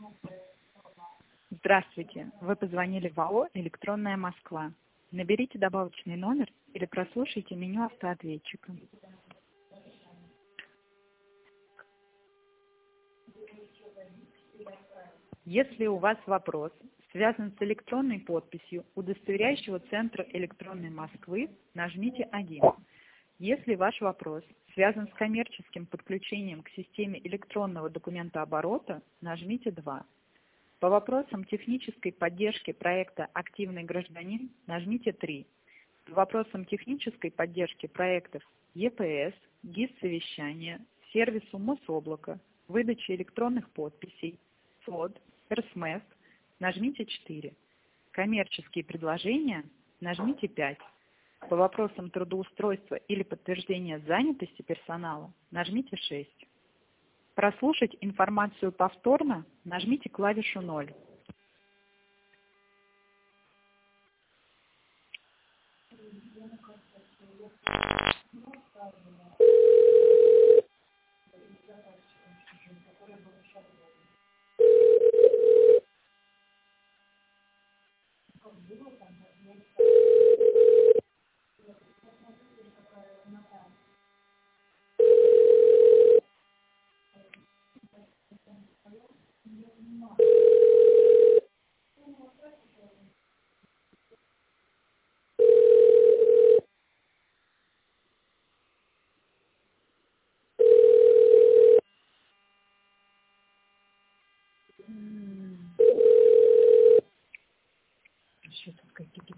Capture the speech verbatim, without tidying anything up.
Здравствуйте! Вы позвонили в АО «Электронная Москва». Наберите добавочный номер или прослушайте меню автоответчика. Если у вас вопрос связан с электронной подписью удостоверяющего центра электронной Москвы, нажмите один. Если ваш вопрос связан с коммерческим подключением к системе электронного документооборота, нажмите два. По вопросам технической поддержки проекта «Активный гражданин» нажмите три. По вопросам технической поддержки проектов Е П С, ГИС-совещания, сервису Мособлака, выдачи электронных подписей, С О Д, Р С М Э С нажмите четыре. Коммерческие предложения нажмите пять. По вопросам трудоустройства или подтверждения занятости персонала нажмите шесть. Прослушать информацию повторно нажмите клавишу ноль. Что тут какие-то